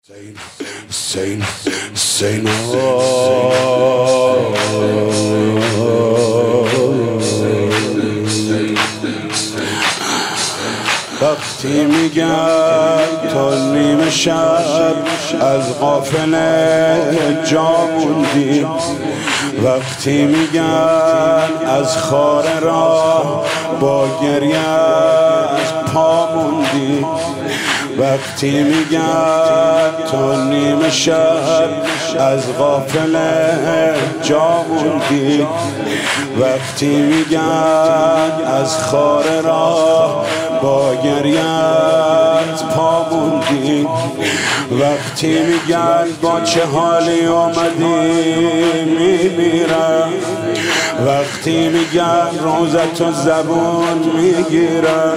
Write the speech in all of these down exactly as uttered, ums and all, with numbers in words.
Say, say no. وقتی میگن تا نیم شب از قافله جا موندی، وقتی میگن از خار راه با گریه از پا موندی، وقتی میگن تا نیم شب از قافله جا موندی، وقتی میگن از خار راه با گریت پا موندی، وقتی میگن با چه حالی اومدی میمیرم، وقتی میگن روزتو زبون میگیرم،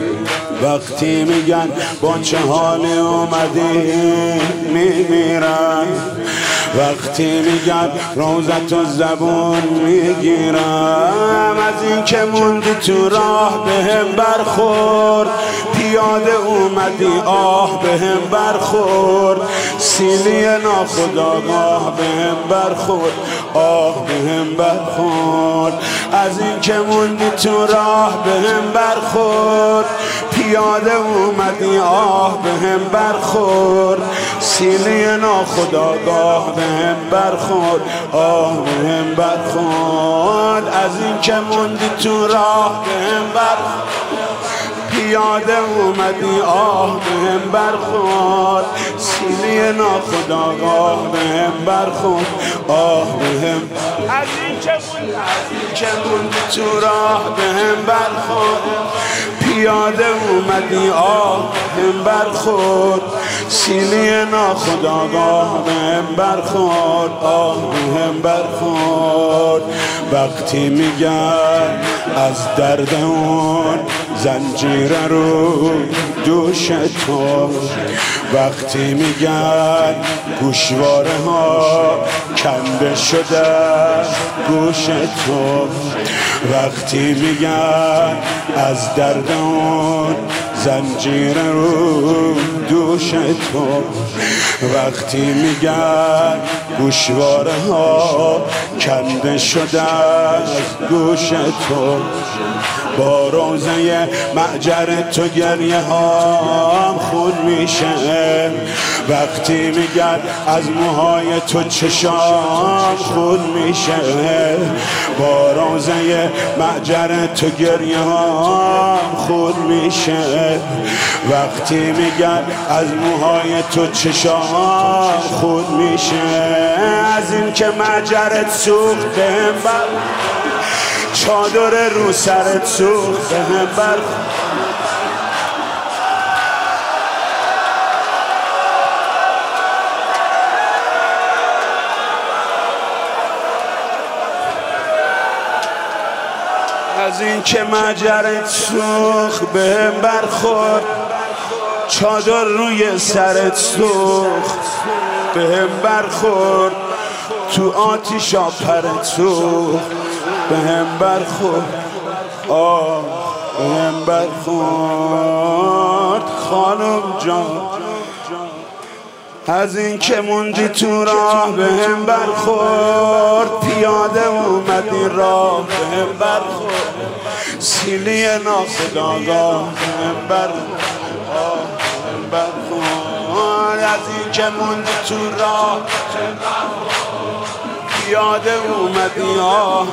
وقتی میگن با چه حالی اومدی میمیرم، وقتی میگن روزتو زبون میگیرم. از این که موندی تو راه بهم برخورد، پیاده اومدی آه بهم برخورد، سیلی ناخودآگاه بهم برخورد آه بهم برخورد. از این که موندی تو راه بهم برخورد، پیاده اومدی آه بهم برخورد، سیلی ناخودآگاه بهم برخورد آه بهم برخورد. از این که موندی تو راه بهم برخورد، پیاده اومدی آه بهم برخورد، سیلی ناخودآگاه بهم برخورد آه بهم. از این که موندی از این که موندی تو راه بهم برخورد، پیاده اومدی آه بهم برخورد، سیلی ناخودآگاه بهم برخورد آه بهم برخورد. وقتی میگن از درد اون زنجیر رو دوش تو، وقتی میگن گوشواره ها کنده شده گوش تو، وقتی میگن از درد اون زنجیر رو دوش تو، وقتی میگن گوشواره ها کنده شده گوش تو، با روزه معجر تو گریه ها خون میشه، وقتی میگن از موهای تو چشام خون میشه، با روزه معجر تو گریه ها خون میشه، وقتی میگن از موهای تو چشام خون میشه. از این که معجرت سوخت بهم بر، چادر رو سرت سوخت بهم بر، از این که معجرت سوخت بهم برخورد، چادر روی سرت سوخت بهم برخورد، تو آتیشا پرت سوخت بهم برخورد آه بهم برخورد خانم جان. از این که موندی تو راه بهم برخورد، پیاده اومدی راه بهم برخورد، سیلی ناخودآگاه بهم برخورد آه بهم برخورد. از این که موندی تو راه پیاده اومدی آه،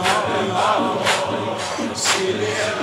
سیلی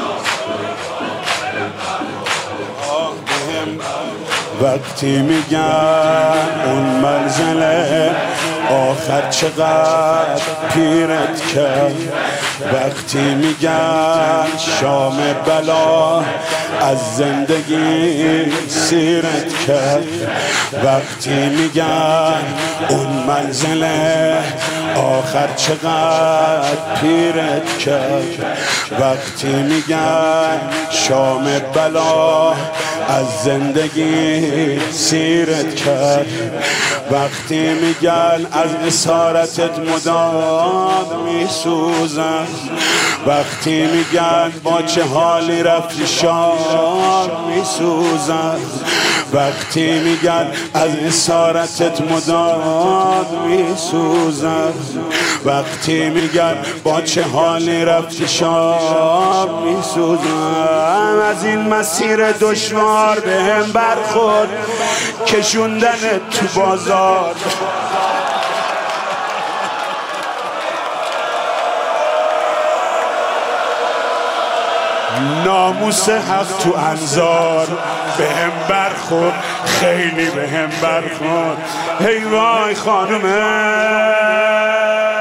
آه بهم. وقتی میگن اون منزله آخر چقدر پیرت کرد، وقتی میگن شام بلا از زندگی سیرت کرد، وقتی میگن اون منزله آخر چقدر پیرت کرد، وقتی میگن شام بلا از زندگی سیرت کرد، وقتی میگن از اسارتت مدام میسوزم، وقتی میگن با چه حالی رفتی شام میسوزم، وقتی میگن از اسارتت مداد میسوزم، وقتی میگن با چه حالی رفتی شام میسوزم. از این مسیر دشوار به هم برخورد کشوندن تو بازار، ناموس حق تو انظار به هم برخورد، خیلی به هم برخورد. هی وای خانومه